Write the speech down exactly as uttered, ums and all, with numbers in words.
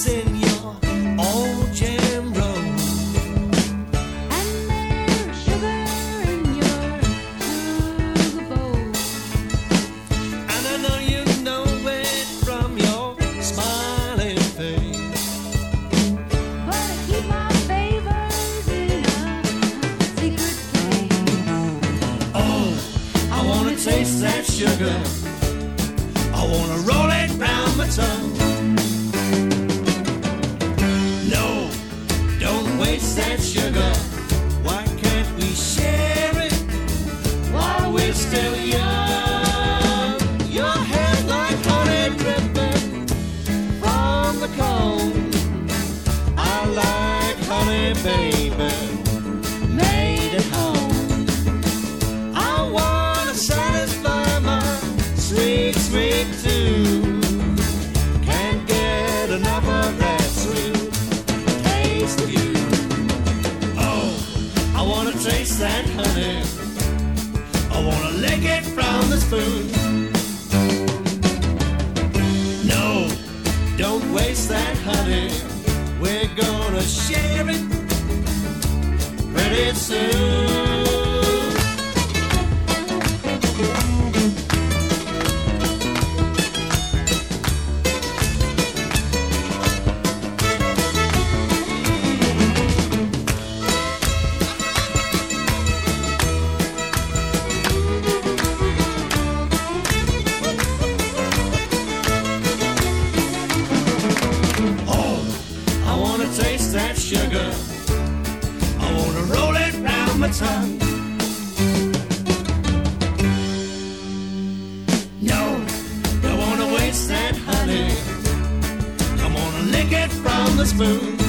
roses in your old jam road. And there's sugar in your sugar bowl. And I know you know it from your smiling face. But I keep my favors in a secret place. Oh, I wanna taste that sugar. I wanna roll it round my tongue. No, don't waste that sugar. Why can't we share it while we're still young? Your hair like honey dripping from the comb. I like honey, baby, made at home. I wanna satisfy my sweet, sweet tooth. Can't get enough of that sweet taste of you. Oh, I wanna taste that honey. I wanna lick it from the spoon. No, don't waste that honey. We're gonna share it pretty soon. I wanna taste that sugar. I wanna roll it round my tongue. No, don't wanna waste that honey. I wanna lick it from the spoon.